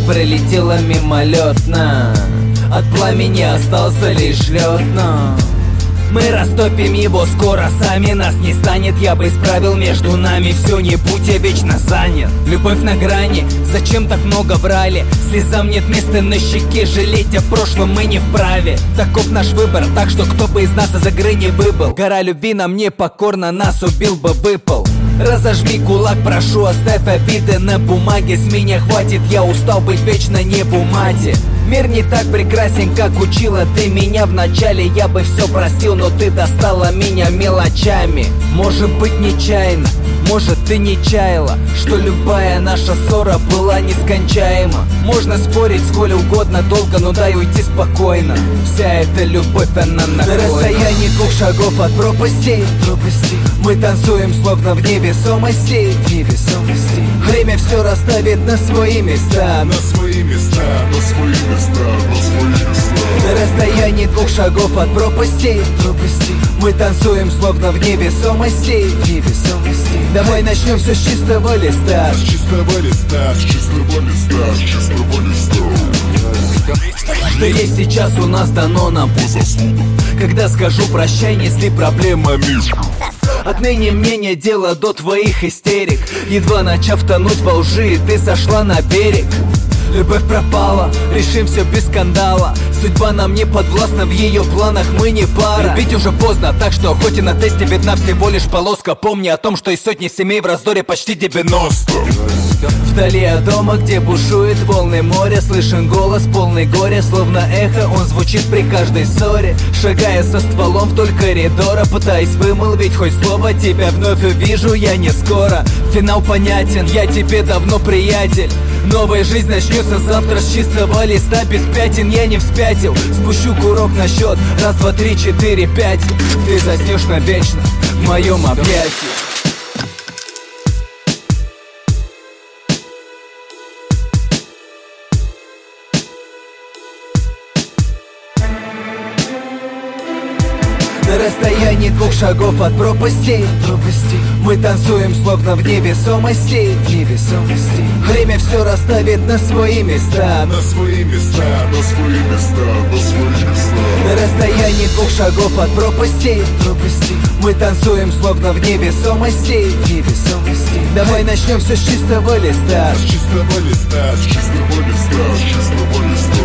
пролетела мимолетно. От пламени остался лишь лед, но мы растопим его скоро, сами нас не станет. Я бы исправил между нами все, не будь я вечно занят. Любовь на грани, зачем так много врали? Слезам нет места на щеке, жалеть о прошлом мы не вправе. Таков наш выбор, так что кто бы из нас из игры не выбыл. Гора любви нам не покорна, нас убил бы выпал. Разожми кулак, прошу, оставь обиды на бумаге. С меня хватит, я устал быть вечно не в умате. Мир не так прекрасен, как учила ты меня вначале. Я бы все простил, но ты достала меня мелочами. Может быть нечаянно, может ты не чаяла, что любая наша ссора была нескончаема. Можно спорить сколь угодно долго, но дай уйти спокойно. Вся эта любовь, она на расстоянии 2 шагов от пропасти. Мы танцуем словно в невесомости. Время все расставит на свои места. На свои места, на свои места, на свои места. На расстоянии 2 шагов от пропасти. Мы танцуем словно в невесомости. Давай начнем все с чистого листа. С чистого листа, с чистого листа, с чистого листа. Что есть сейчас у нас дано нам по заслугам. Когда скажу прощай, несли проблемами. Отныне мне не дело до твоих истерик. Едва начав тонуть во лжи, ты сошла на берег. Любовь пропала, решим все без скандала. Судьба нам не подвластна, в ее планах мы не пара. Любить уже поздно, так что хоть и на тесте видна всего лишь полоска. Помни о том, что из сотни семей в раздоре почти 90. Вдали от дома, где бушует волны моря, слышен голос полный горя, словно эхо он звучит при каждой ссоре. Шагая со стволом вдоль коридора, пытаясь вымолвить хоть слово, тебя вновь увижу я не скоро. Финал понятен, я тебе давно приятель. Новая жизнь начнется завтра с чистого листа, без пятен я не вспятил. Спущу курок на счет, 1, 2, 3, 4, 5. Ты заснешь навечно в моем объятии. На расстоянии 2 шагов от пропасти. Мы танцуем словно в невесомости. Время все расставит на свои места. На свои места, на свои места, на свои места. На расстоянии 2 шагов от пропасти. Мы танцуем словно в невесомости. Давай начнем все с чистого листа. С чистого листа, с чистого листа, с чистого листа.